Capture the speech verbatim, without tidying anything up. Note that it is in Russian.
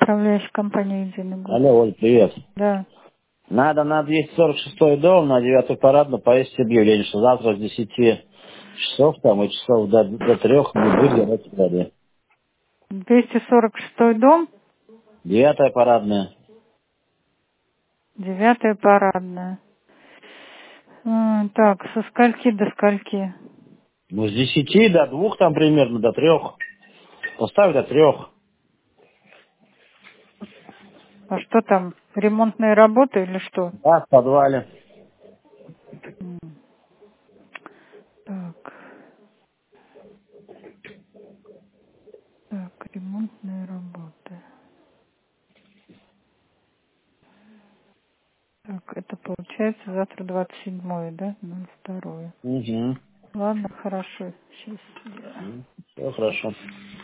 управляющая компания «Единый год». Алло, Оль, привет. Да. Надо на двести сорок шестой дом, на девятую парадную повесить объявление, что завтра с десяти часов там и часов до, до трех не будет горячей воды. двести сорок шестой дом, Девятая парадная. девятая парадная. М, Так, со скольки до скольки? Ну, с десяти до двух там примерно, до трех. Поставь до трех. А что там, ремонтные работы или что? Да, в подвале. М, Так, так, ремонтные работы. Так, это получается завтра двадцать седьмое, да? ноль второе. Угу. Ладно, хорошо. Сейчас я... Все хорошо.